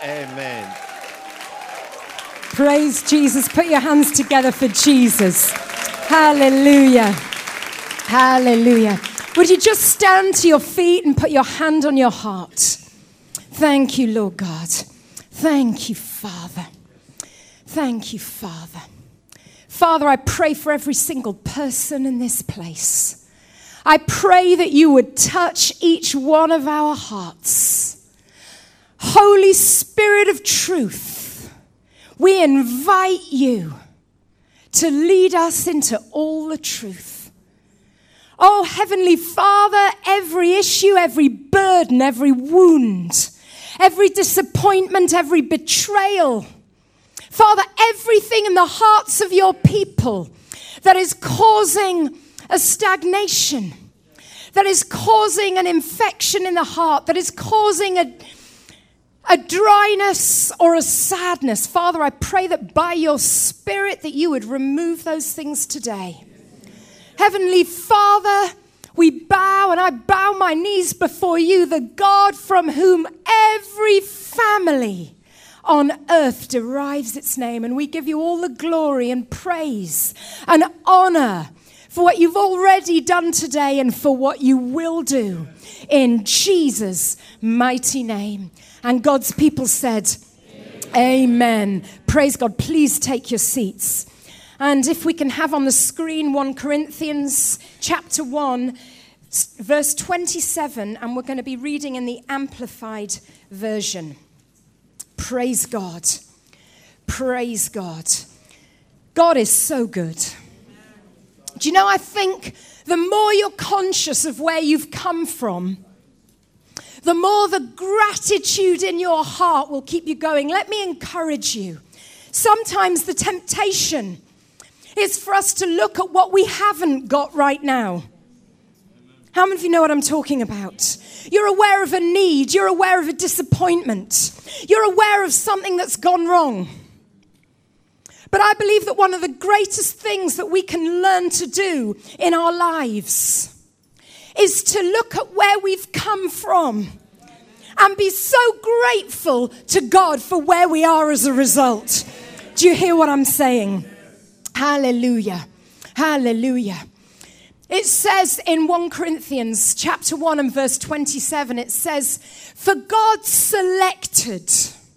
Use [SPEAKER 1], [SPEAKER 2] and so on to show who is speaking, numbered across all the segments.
[SPEAKER 1] Amen.
[SPEAKER 2] Praise Jesus. Put your hands together for Jesus. Hallelujah. Hallelujah. Would you just stand to your feet and put your hand on your heart? Thank you, Lord God. Thank you, Father. Thank you, Father. Father, I pray for every single person in this place. I pray that you would touch each one of our hearts. Holy Spirit of truth, we invite you to lead us into all the truth. Oh, Heavenly Father, every issue, every burden, every wound, every disappointment, every betrayal, Father, everything in the hearts of your people that is causing a stagnation, that is causing an infection in the heart, that is causing a dryness or a sadness. Father, I pray that by your Spirit that you would remove those things today. Heavenly Father, we bow, and I bow my knees before you, the God from whom every family on earth derives its name. And we give you all the glory and praise and honor for what you've already done today and for what you will do in Jesus' mighty name. And God's people said, Amen. Praise God. Please take your seats. And if we can have on the screen 1 Corinthians chapter 1, verse 27, and we're going to be reading in the Amplified Version. Praise God. Praise God. God is so good. Do you know, I think the more you're conscious of where you've come from, the more the gratitude in your heart will keep you going. Let me encourage you. Sometimes the temptation is for us to look at what we haven't got right now. How many of you know what I'm talking about? You're aware of a need. You're aware of a disappointment. You're aware of something that's gone wrong. But I believe that one of the greatest things that we can learn to do in our lives is to look at where we've come from and be so grateful to God for where we are as a result. Do you hear what I'm saying? Hallelujah. Hallelujah. It says in 1 Corinthians chapter 1 and verse 27, it says, for God selected,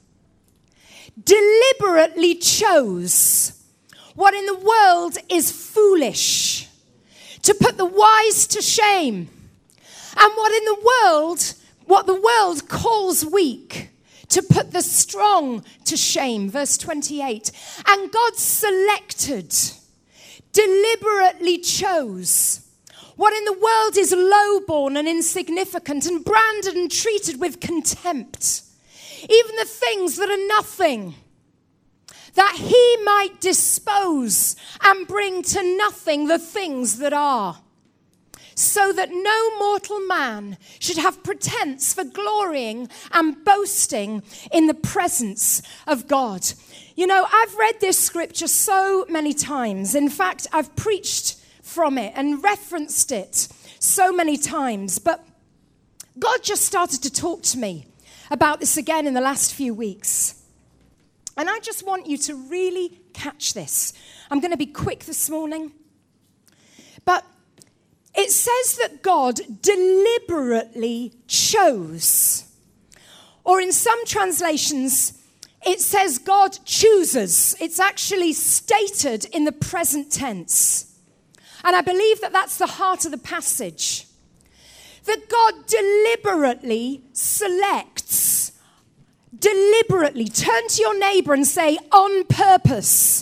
[SPEAKER 2] deliberately chose what in the world is foolish, to put the wise to shame, and what the world calls weak, to put the strong to shame. Verse 28, and God selected, deliberately chose what in the world is lowborn and insignificant and branded and treated with contempt, even the things that are nothing, that he might dispose and bring to nothing the things that are, so that no mortal man should have pretense for glorying and boasting in the presence of God. You know, I've read this scripture so many times. In fact, I've preached from it and referenced it so many times. But God just started to talk to me about this again in the last few weeks. And I just want you to really catch this. I'm going to be quick this morning. But it says that God deliberately chose. Or in some translations, it says God chooses. It's actually stated in the present tense. And I believe that that's the heart of the passage. That God deliberately selects. Deliberately. Turn to your neighbor and say, on purpose.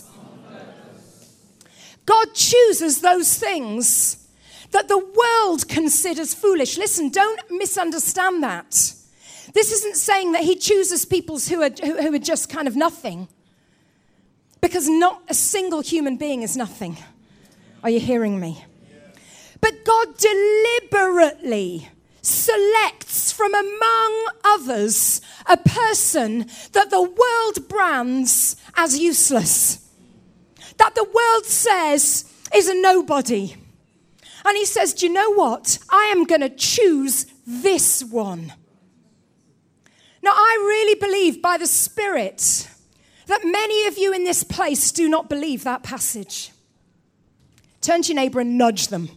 [SPEAKER 2] God chooses those things that the world considers foolish. Listen, don't misunderstand that. This isn't saying that he chooses people who are just kind of nothing. Because not a single human being is nothing. Are you hearing me? But God deliberately selects from among others a person that the world brands as useless. That the world says is a nobody. And he says, do you know what? I am going to choose this one. Now, I really believe by the Spirit that many of you in this place do not believe that passage. Turn to your neighbor and nudge them.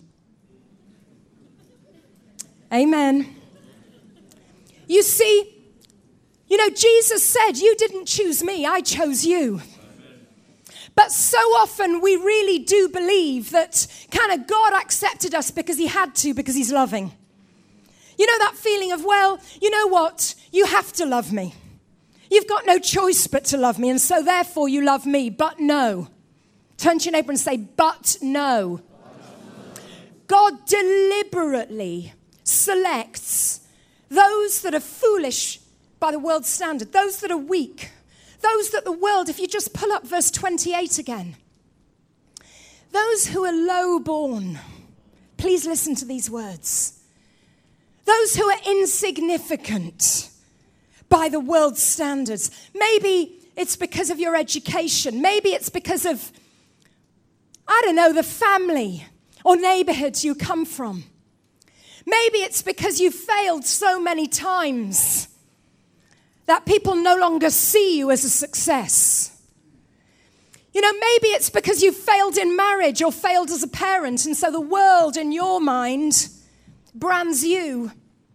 [SPEAKER 2] Amen. You see, Jesus said, you didn't choose me, I chose you. But so often we really do believe that kind of God accepted us because he had to, because he's loving. You know that feeling of, well, you know what? You have to love me. You've got no choice but to love me, and so therefore you love me. But no. Turn to your neighbor and say, but no. God deliberately selects those that are foolish by the world's standard, those that are weak, those that the world, if you just pull up verse 28 again, those who are low-born, please listen to these words. Those who are insignificant by the world's standards. Maybe it's because of your education. Maybe it's because of, I don't know, the family or neighborhoods you come from. Maybe it's because you've failed so many times that people no longer see you as a success. Maybe it's because you've failed in marriage or failed as a parent, and so the world in your mind brands you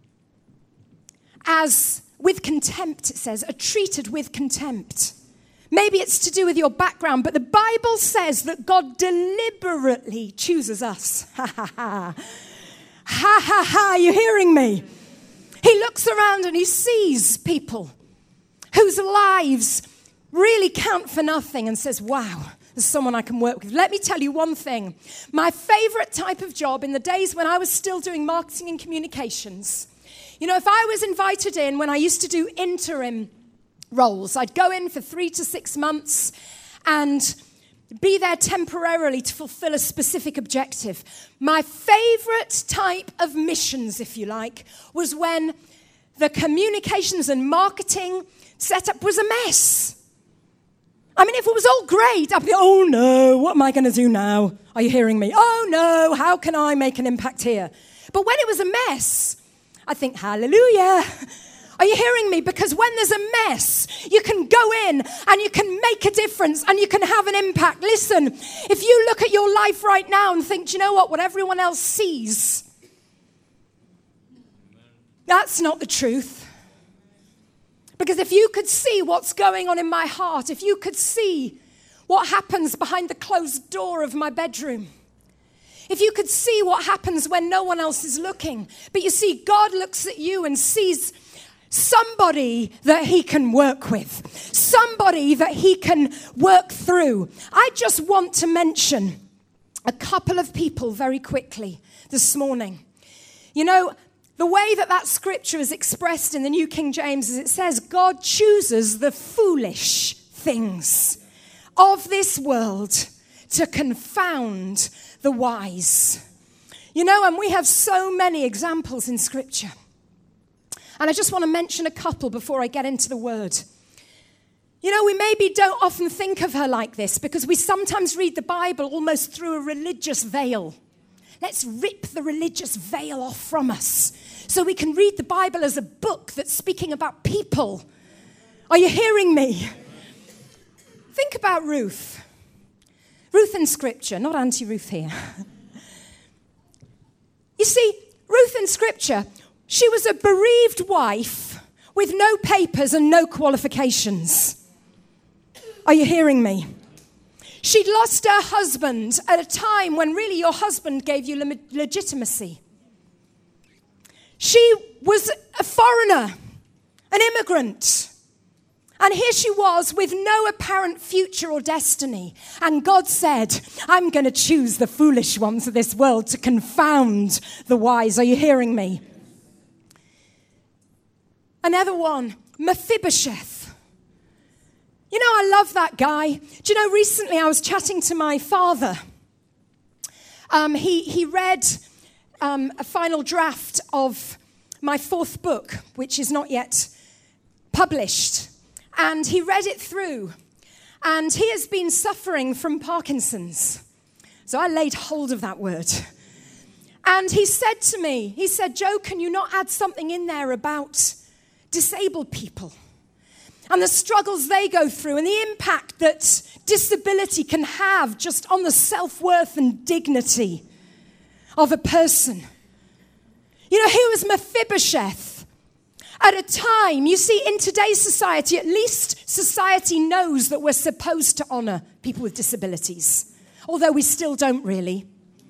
[SPEAKER 2] as, with contempt, it says, are treated with contempt. Maybe it's to do with your background, but the Bible says that God deliberately chooses us. Ha ha ha. Ha ha ha, are you hearing me? He looks around and he sees people whose lives really count for nothing and says, wow, there's someone I can work with. Let me tell you one thing. My favorite type of job in the days when I was still doing marketing and communications, if I was invited in when I used to do interim roles, I'd go in for 3 to 6 months and be there temporarily to fulfill a specific objective. My favorite type of missions, if you like, was when the communications and marketing setup was a mess. If it was all great, I'd be, oh no, what am I going to do now? Are you hearing me? Oh no, how can I make an impact here? But when it was a mess, I think, hallelujah. Are you hearing me? Because when there's a mess, you can go in and you can make a difference and you can have an impact. Listen, if you look at your life right now and think, do you know what everyone else sees, that's not the truth. Because if you could see what's going on in my heart, if you could see what happens behind the closed door of my bedroom, if you could see what happens when no one else is looking, but you see, God looks at you and sees somebody that he can work with, somebody that he can work through. I just want to mention a couple of people very quickly this morning. The way that scripture is expressed in the New King James is it says, God chooses the foolish things of this world to confound the wise. And we have so many examples in scripture. And I just want to mention a couple before I get into the word. We maybe don't often think of her like this because we sometimes read the Bible almost through a religious veil. Let's rip the religious veil off from us so we can read the Bible as a book that's speaking about people. Are you hearing me? Think about Ruth. Ruth in Scripture, not Auntie Ruth here. You see, Ruth in Scripture, she was a bereaved wife with no papers and no qualifications. Are you hearing me? She'd lost her husband at a time when really your husband gave you legitimacy. She was a foreigner, an immigrant. And here she was with no apparent future or destiny. And God said, I'm going to choose the foolish ones of this world to confound the wise. Are you hearing me? Another one, Mephibosheth. I love that guy. Do you know, recently I was chatting to my father. He read a final draft of my 4th book, which is not yet published. And he read it through. And he has been suffering from Parkinson's. So I laid hold of that word. And he said to me, Joe, can you not add something in there about disabled people? and the struggles they go through and the impact that disability can have just on the self-worth and dignity of a person. You know, here was Mephibosheth at a time, you see, in today's society, at least society knows that we're supposed to honor people with disabilities, although we still don't really.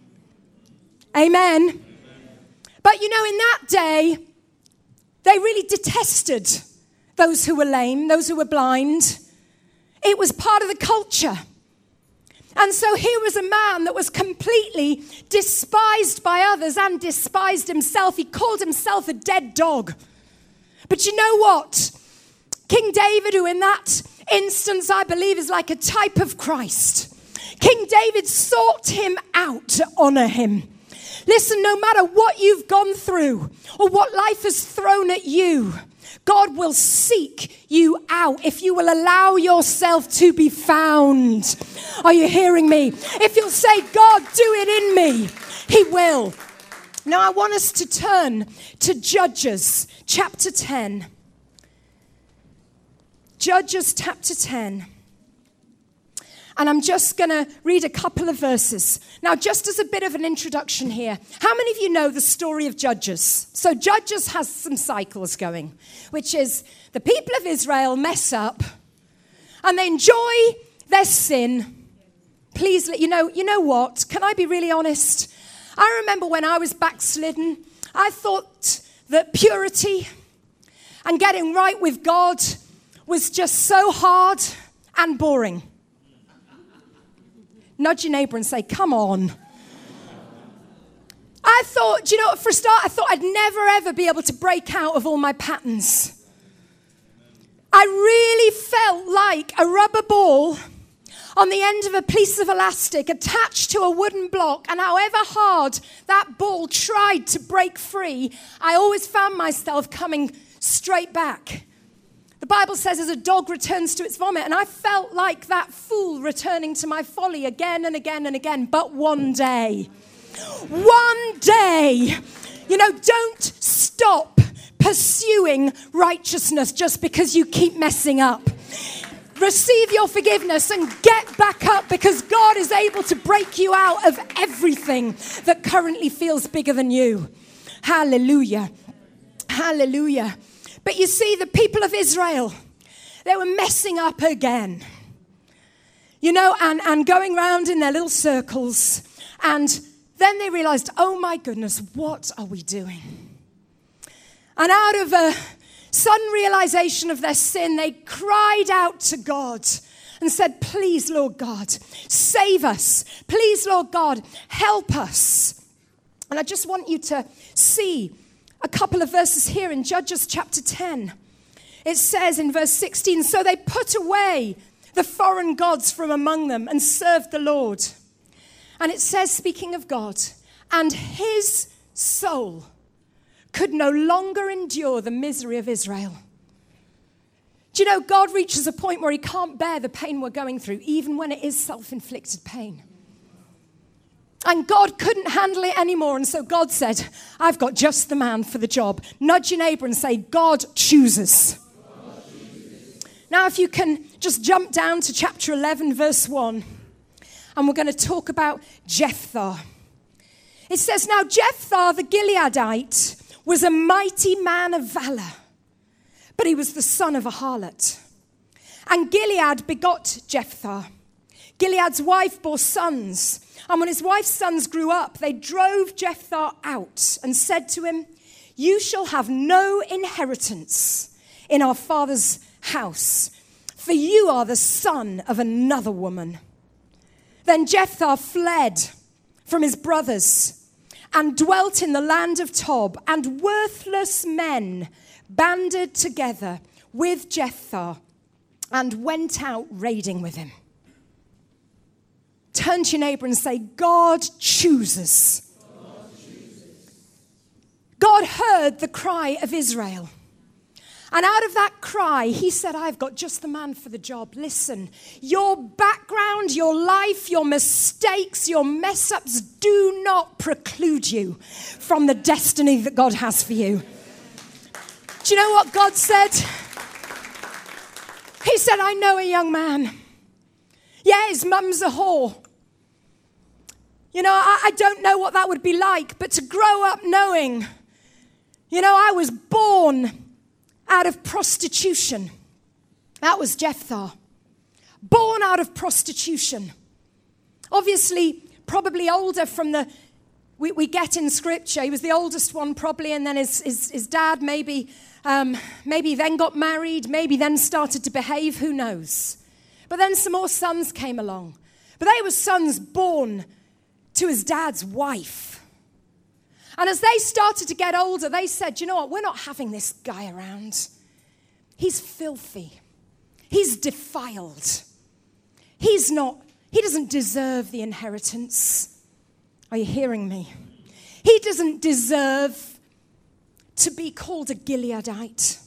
[SPEAKER 2] Amen. But you know, in that day, they really detested those who were lame, those who were blind. It was part of the culture. And so here was a man that was completely despised by others and despised himself. He called himself a dead dog. But you know what? King David, who in that instance I believe is like a type of Christ, King David sought him out to honor him. Listen, no matter what you've gone through or what life has thrown at you, God will seek you out if you will allow yourself to be found. Are you hearing me? If you'll say, God, do it in me, he will. Now I want us to turn to Judges chapter 10. Judges chapter 10. And I'm just going to read a couple of verses. Now, just as a bit of an introduction here, how many of you know the story of Judges? So Judges has some cycles going, which is the people of Israel mess up and they enjoy their sin. Please, you know what? Can I be really honest? I remember when I was backslidden, I thought that purity and getting right with God was just so hard and boring. Nudge your neighbor and say, come on. I thought, for a start, I thought I'd never, ever be able to break out of all my patterns. I really felt like a rubber ball on the end of a piece of elastic attached to a wooden block, and however hard that ball tried to break free, I always found myself coming straight back. The Bible says as a dog returns to its vomit, and I felt like that fool returning to my folly again and again and again. But one day, don't stop pursuing righteousness just because you keep messing up. Receive your forgiveness and get back up, because God is able to break you out of everything that currently feels bigger than you. Hallelujah. Hallelujah. But you see, the people of Israel, they were messing up again. And going around in their little circles. And then they realized, oh my goodness, what are we doing? And out of a sudden realization of their sin, they cried out to God and said, please, Lord God, save us. Please, Lord God, help us. And I just want you to see a couple of verses here in Judges chapter 10. It says in verse 16, so they put away the foreign gods from among them and served the Lord. And it says, speaking of God, and his soul could no longer endure the misery of Israel. Do you know, God reaches a point where he can't bear the pain we're going through, even when it is self-inflicted pain. And God couldn't handle it anymore. And so God said, I've got just the man for the job. Nudge your neighbor and say, God chooses. Now, if you can just jump down to chapter 11, verse 1. And we're going to talk about Jephthah. It says, now Jephthah the Gileadite was a mighty man of valor, but he was the son of a harlot. And Gilead begot Jephthah. Gilead's wife bore sons. And when his wife's sons grew up, they drove Jephthah out and said to him, you shall have no inheritance in our father's house, for you are the son of another woman. Then Jephthah fled from his brothers and dwelt in the land of Tob, and worthless men banded together with Jephthah and went out raiding with him. Turn to your neighbor and say, God chooses. God heard the cry of Israel. And out of that cry, he said, I've got just the man for the job. Listen, your background, your life, your mistakes, your mess-ups do not preclude you from the destiny that God has for you. Do you know what God said? He said, I know a young man. Yeah, his mum's a whore. You know, I don't know what that would be like, but to grow up knowing, you know, I was born out of prostitution. That was Jephthah. Born out of prostitution. Obviously, probably older from the, we get in scripture, he was the oldest one probably, and then his dad maybe then got married, maybe then started to behave, who knows. But then some more sons came along. But they were sons born to his dad's wife. And as they started to get older, they said, you know what, we're not having this guy around. He's filthy. He's defiled. He doesn't deserve the inheritance. Are you hearing me? He doesn't deserve to be called a Gileadite.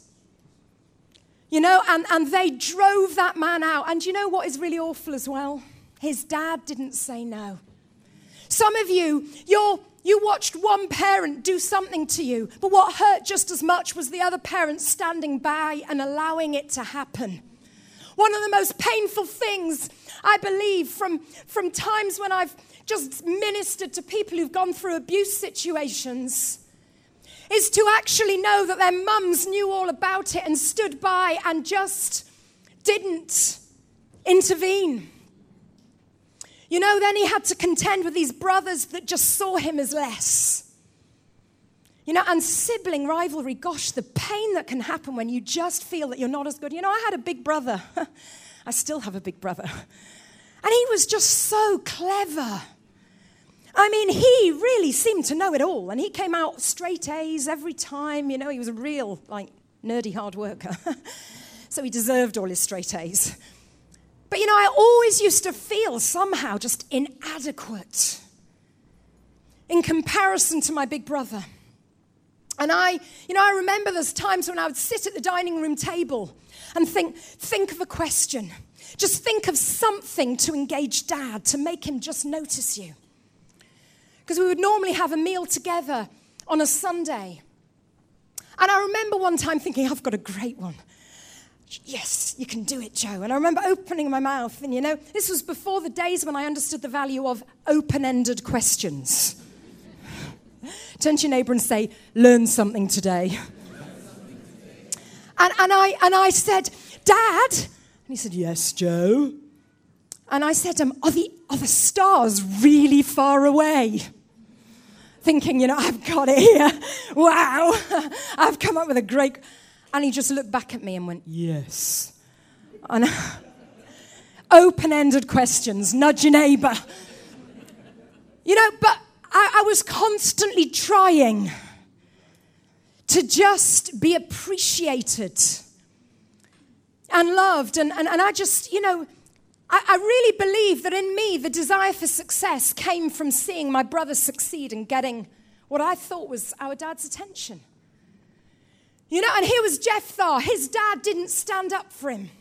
[SPEAKER 2] You know, and they drove that man out. And you know what is really awful as well? His dad didn't say no. Some of you watched one parent do something to you, but what hurt just as much was the other parent standing by and allowing it to happen. One of the most painful things, I believe, from times when I've just ministered to people who've gone through abuse situations, is to actually know that their mums knew all about it and stood by and just didn't intervene. You know, then he had to contend with these brothers that just saw him as less. You know, and sibling rivalry, gosh, the pain that can happen when you just feel that you're not as good. You know, I had a big brother. I still have a big brother. And he was just so clever. I mean, he really seemed to know it all. And he came out straight A's every time. You know, he was a real, nerdy hard worker. So he deserved all his straight A's. But, you know, I always used to feel somehow just inadequate in comparison to my big brother. And I remember those times when I would sit at the dining room table and think of a question. Just think of something to engage Dad, to make him just notice you. Because we would normally have a meal together on a Sunday. And I remember one time thinking, I've got a great one. Yes, you can do it, Joe. And I remember opening my mouth. And, you know, this was before the days when I understood the value of open-ended questions. Turn to your neighbor and say, learn something today. And I said, Dad. And he said, yes, Joe. And I said, are the stars really far away? Thinking, you know, I've got it here. Wow. I've come up with a great... And he just looked back at me and went, yes. And open-ended questions, nudge your neighbor. You know, but I was constantly trying to just be appreciated and loved. And I just, you know, I really believe that in me, the desire for success came from seeing my brother succeed and getting what I thought was our dad's attention. You know, and here was Jephthah. His dad didn't stand up for him.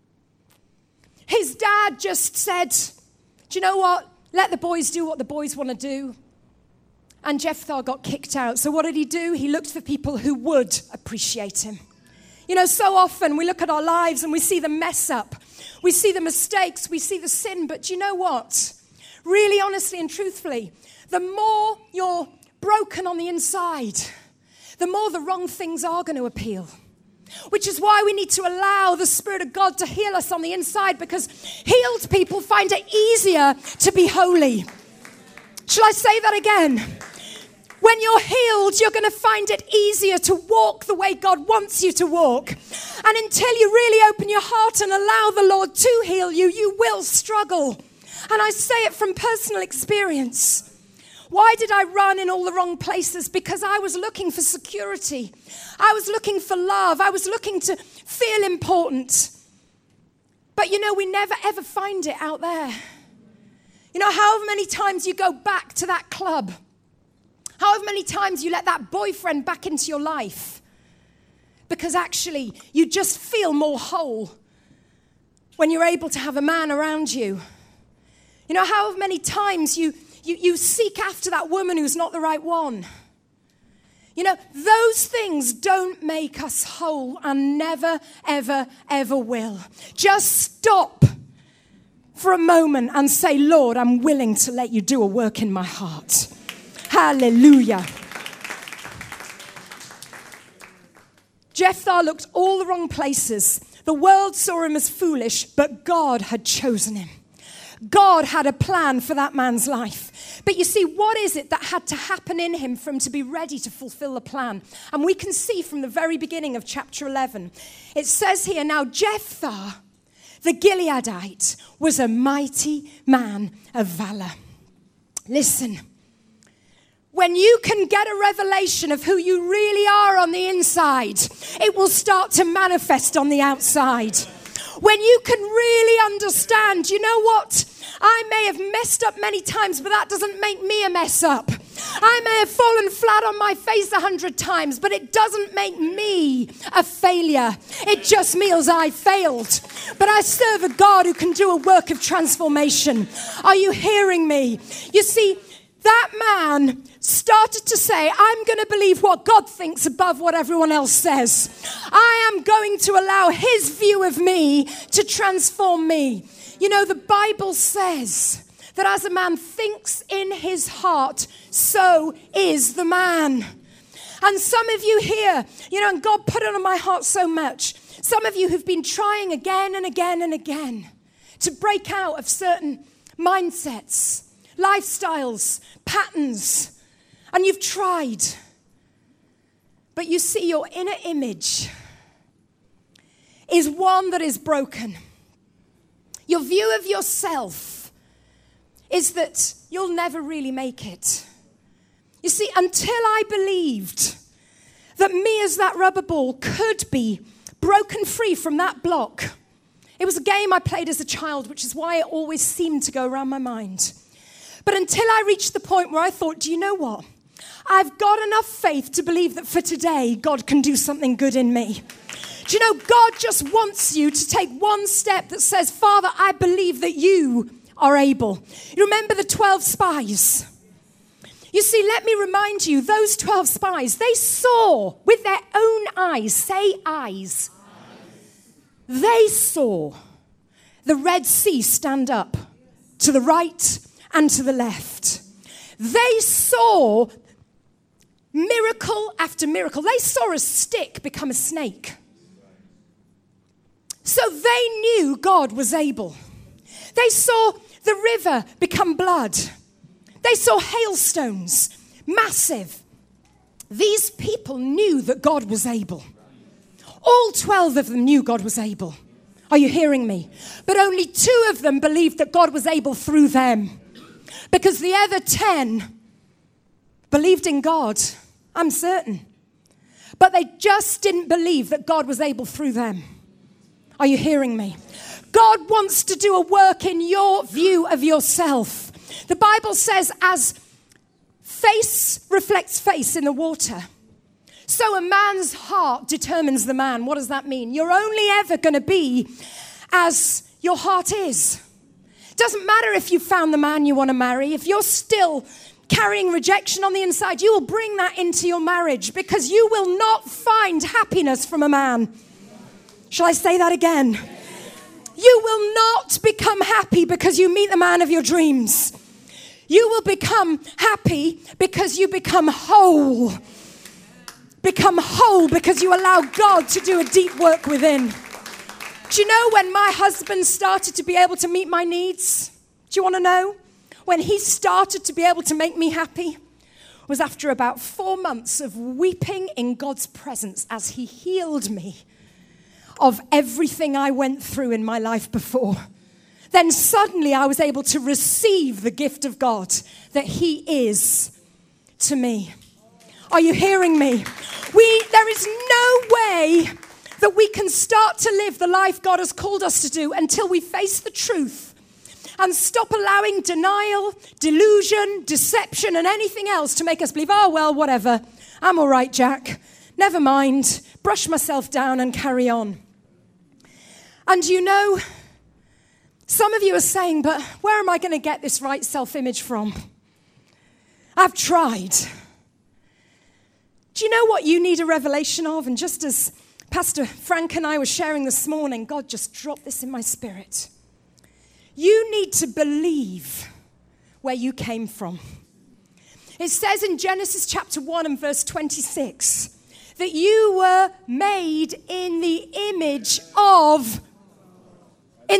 [SPEAKER 2] His dad just said, do you know what? Let the boys do what the boys want to do. And Jephthah got kicked out. So what did he do? He looked for people who would appreciate him. You know, so often we look at our lives and we see the mess up. We see the mistakes. We see the sin. But do you know what? Really, honestly and truthfully, the more you're broken on the inside, the more the wrong things are going to appeal. Which is why we need to allow the Spirit of God to heal us on the inside, because healed people find it easier to be holy. Shall I say that again? When you're healed, you're going to find it easier to walk the way God wants you to walk. And until you really open your heart and allow the Lord to heal you, you will struggle. And I say it from personal experience. Why did I run in all the wrong places? Because I was looking for security. I was looking for love. I was looking to feel important. But you know, we never ever find it out there. You know, however many times you go back to that club, however many times you let that boyfriend back into your life, because actually you just feel more whole when you're able to have a man around you. You know, however many times you seek after that woman who's not the right one. You know, those things don't make us whole and never, ever, ever will. Just stop for a moment and say, Lord, I'm willing to let you do a work in my heart. Hallelujah. Jephthah looked all the wrong places. The world saw him as foolish, but God had chosen him. God had a plan for that man's life. But you see, what is it that had to happen in him for him to be ready to fulfill the plan? And we can see from the very beginning of chapter 11. It says here, now Jephthah, the Gileadite, was a mighty man of valor. Listen, when you can get a revelation of who you really are on the inside, it will start to manifest on the outside. When you can really understand, you know what? I may have messed up many times, but that doesn't make me a mess up. I may have fallen flat on my face 100 times, but it doesn't make me a failure. It just means I failed. But I serve a God who can do a work of transformation. Are you hearing me? You see, that man started to say, I'm going to believe what God thinks above what everyone else says. I am going to allow his view of me to transform me. You know, the Bible says that as a man thinks in his heart, so is the man. And some of you here, you know, and God put it on my heart so much. Some of you have been trying again and again and again to break out of certain mindsets, lifestyles, patterns, and you've tried. But you see, your inner image is one that is broken. Your view of yourself is that you'll never really make it. You see, until I believed that me as that rubber ball could be broken free from that block, it was a game I played as a child, which is why it always seemed to go around my mind. But until I reached the point where I thought, do you know what? I've got enough faith to believe that for today, God can do something good in me. Do you know, God just wants you to take one step that says, Father, I believe that you are able. You remember the 12 spies? You see, let me remind you, those 12 spies, they saw with their own eyes, say eyes. They saw the Red Sea stand up to the right and to the left. They saw miracle after miracle. They saw a stick become a snake. So they knew God was able. They saw the river become blood. They saw hailstones, massive. These people knew that God was able. All 12 of them knew God was able. Are you hearing me? But only 2 of them believed that God was able through them. Because the other 10 believed in God, I'm certain. But they just didn't believe that God was able through them. Are you hearing me? God wants to do a work in your view of yourself. The Bible says as face reflects face in the water, so a man's heart determines the man. What does that mean? You're only ever going to be as your heart is. Doesn't matter if you found the man you want to marry. If you're still carrying rejection on the inside, you will bring that into your marriage because you will not find happiness from a man. Shall I say that again? You will not become happy because you meet the man of your dreams. You will become happy because you become whole. Become whole because you allow God to do a deep work within. Do you know when my husband started to be able to meet my needs? Do you want to know? When he started to be able to make me happy was after about 4 months of weeping in God's presence as he healed me of everything I went through in my life before. Then suddenly I was able to receive the gift of God that he is to me. Are you hearing me? There is no way that we can start to live the life God has called us to do until we face the truth and stop allowing denial, delusion, deception, and anything else to make us believe, oh, well, whatever. I'm all right, Jack. Never mind. Brush myself down and carry on. And you know, some of you are saying, but where am I going to get this right self-image from? I've tried. Do you know what you need a revelation of? And just as Pastor Frank and I were sharing this morning, God just dropped this in my spirit. You need to believe where you came from. It says in Genesis chapter 1 and verse 26 that you were made in the image of. In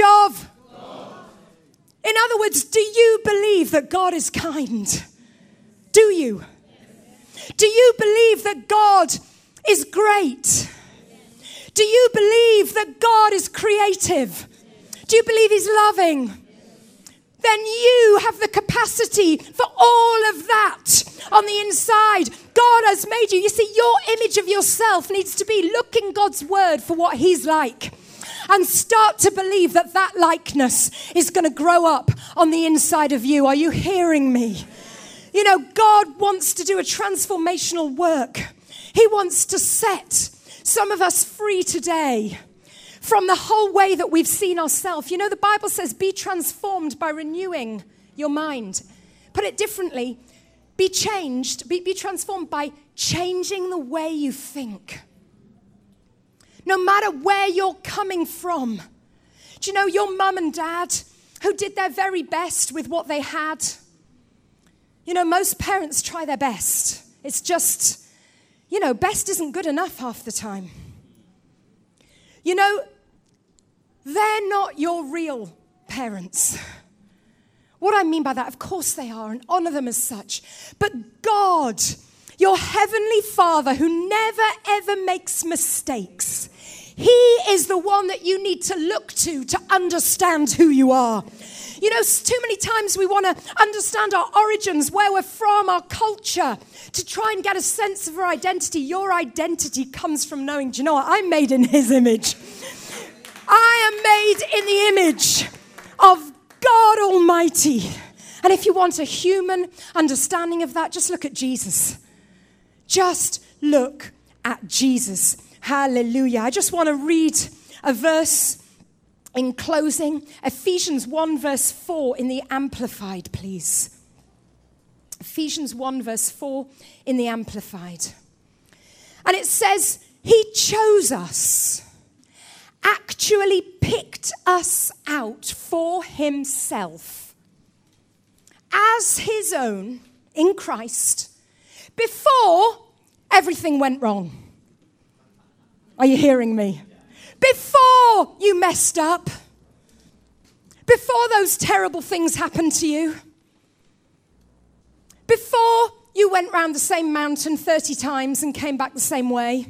[SPEAKER 2] other words, do you believe that God is kind? Do you? Do you believe that God is great? Do you believe that God is creative? Do you believe he's loving? Then you have the capacity for all of that on the inside. God has made you. You see, your image of yourself needs to be look in God's word for what he's like. And start to believe that that likeness is going to grow up on the inside of you. Are you hearing me? You know, God wants to do a transformational work. He wants to set some of us free today from the whole way that we've seen ourselves. You know, the Bible says, be transformed by renewing your mind. Put it differently, be transformed by changing the way you think. No matter where you're coming from. Do you know your mum and dad who did their very best with what they had? You know, most parents try their best. It's just, you know, best isn't good enough half the time. You know, they're not your real parents. What I mean by that, of course they are, and honor them as such. But God, your heavenly Father who never ever makes mistakes, he is the one that you need to look to understand who you are. You know, too many times we want to understand our origins, where we're from, our culture, to try and get a sense of our identity. Your identity comes from knowing, do you know what? I'm made in his image. I am made in the image of God Almighty. And if you want a human understanding of that, just look at Jesus. Just look at Jesus. Hallelujah. I just want to read a verse in closing. Ephesians 1 verse 4 in the Amplified, please. Ephesians 1 verse 4 in the Amplified. And it says, he chose us, actually picked us out for himself as his own in Christ before everything went wrong. Are you hearing me? Before you messed up, before those terrible things happened to you, before you went round the same mountain 30 times and came back the same way,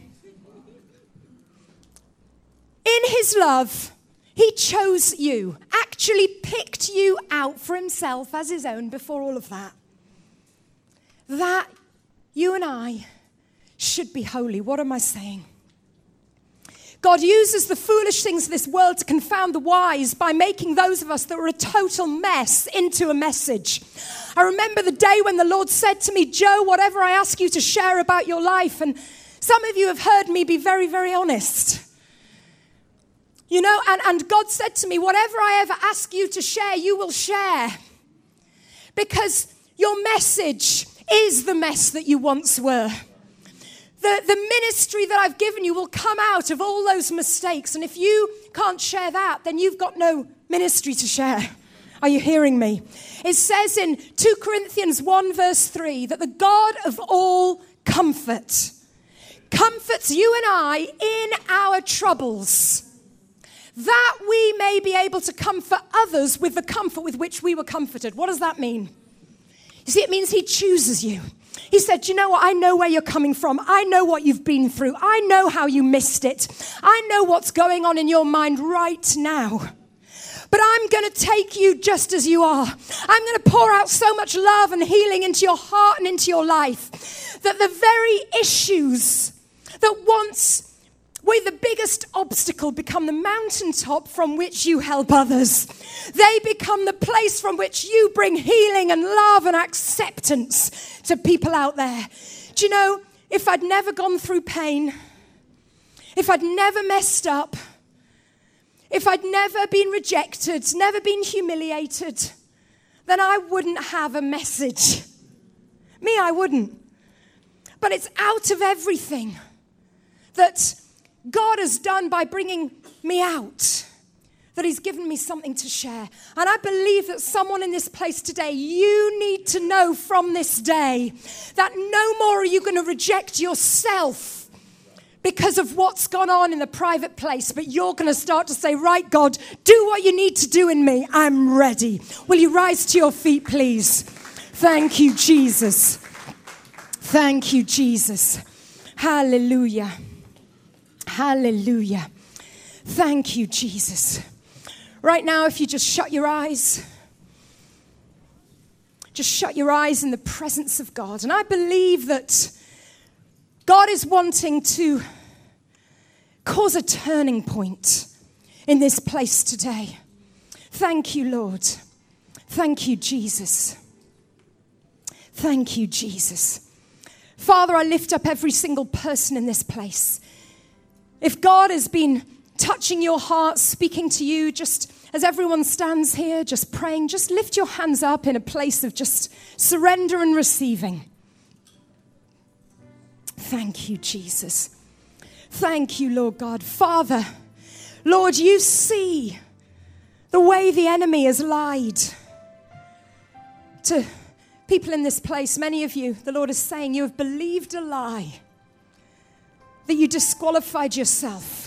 [SPEAKER 2] in his love, he chose you, actually picked you out for himself as his own before all of that. That you and I should be holy. What am I saying? God uses the foolish things of this world to confound the wise by making those of us that were a total mess into a message. I remember the day when the Lord said to me, Joe, whatever I ask you to share about your life, and some of you have heard me be very, very honest. You know, and God said to me, whatever I ever ask you to share, you will share. Because your message is the mess that you once were. The ministry that I've given you will come out of all those mistakes. And if you can't share that, then you've got no ministry to share. Are you hearing me? It says in 2 Corinthians 1 verse 3 that the God of all comfort comforts you and I in our troubles, that we may be able to comfort others with the comfort with which we were comforted. What does that mean? You see, it means he chooses you. He said, you know what? I know where you're coming from. I know what you've been through. I know how you missed it. I know what's going on in your mind right now. But I'm going to take you just as you are. I'm going to pour out so much love and healing into your heart and into your life that the very issues that once were the biggest obstacle become the mountaintop from which you help others. They become the place from which you bring healing and love and acceptance to people out there. Do you know, if I'd never gone through pain, if I'd never messed up, if I'd never been rejected, never been humiliated, then I wouldn't have a message. Me, I wouldn't. But it's out of everything that God has done by bringing me out that he's given me something to share. And I believe that someone in this place today, you need to know from this day that no more are you going to reject yourself because of what's gone on in the private place, but you're going to start to say, right, God, do what you need to do in me. I'm ready. Will you rise to your feet, please? Thank you, Jesus. Thank you, Jesus. Hallelujah. Hallelujah. Thank you, Jesus. Right now, if you just shut your eyes in the presence of God. And I believe that God is wanting to cause a turning point in this place today. Thank you, Lord. Thank you, Jesus. Thank you, Jesus. Father, I lift up every single person in this place. If God has been touching your heart, speaking to you, just as everyone stands here, just praying, just lift your hands up in a place of just surrender and receiving. Thank you, Jesus. Thank you, Lord God. Father, Lord, you see the way the enemy has lied to people in this place. Many of you, the Lord is saying, you have believed a lie, that you disqualified yourself.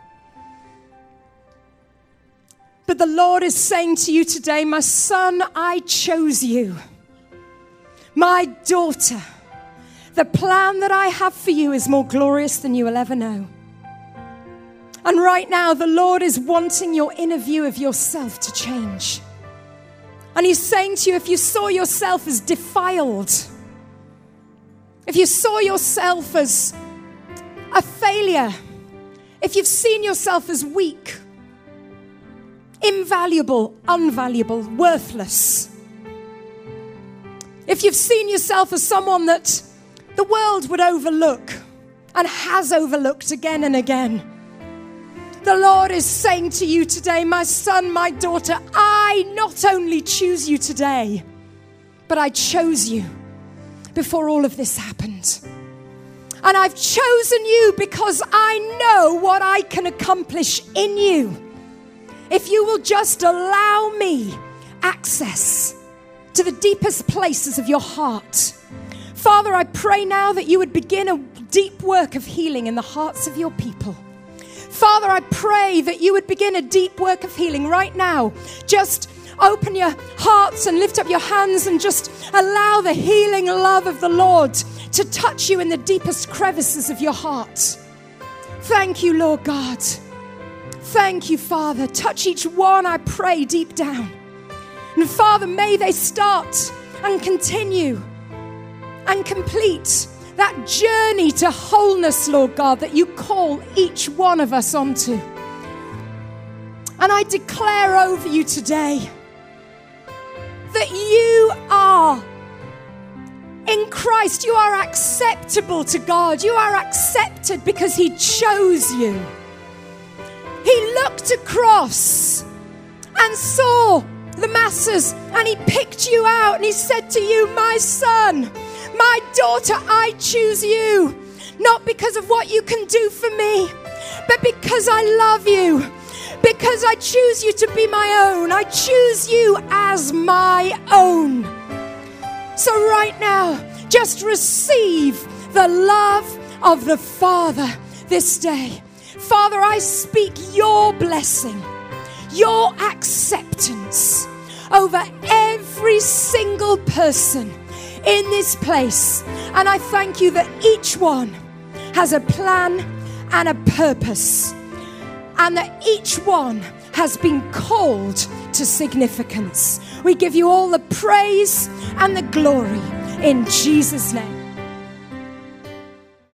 [SPEAKER 2] But the Lord is saying to you today, my son, I chose you. My daughter, the plan that I have for you is more glorious than you will ever know. And right now, the Lord is wanting your inner view of yourself to change. And he's saying to you, if you saw yourself as defiled, if you saw yourself as a failure, if you've seen yourself as weak, invaluable, unvaluable, worthless, if you've seen yourself as someone that the world would overlook and has overlooked again and again, the Lord is saying to you today, my son, my daughter, I not only choose you today, but I chose you before all of this happened. And I've chosen you because I know what I can accomplish in you if you will just allow me access to the deepest places of your heart. Father, I pray now that you would begin a deep work of healing in the hearts of your people. Father, I pray that you would begin a deep work of healing right now. Just open your hearts and lift up your hands and just allow the healing love of the Lord to touch you in the deepest crevices of your heart. Thank you, Lord God. Thank you, Father. Touch each one, I pray, deep down. And Father, may they start and continue and complete that journey to wholeness, Lord God, that you call each one of us onto. And I declare over you today that you are in Christ. You are acceptable to God. You are accepted because he chose you. He looked across and saw the masses and he picked you out and he said to you, my son, my daughter, I choose you, not because of what you can do for me, but because I love you, because I choose you to be my own. I choose you as my own. So right now, just receive the love of the Father this day. Father, I speak your blessing, your acceptance over every single person in this place. And I thank you that each one has a plan and a purpose, and that each one has been called to significance. We give you all the praise and the glory in Jesus' name.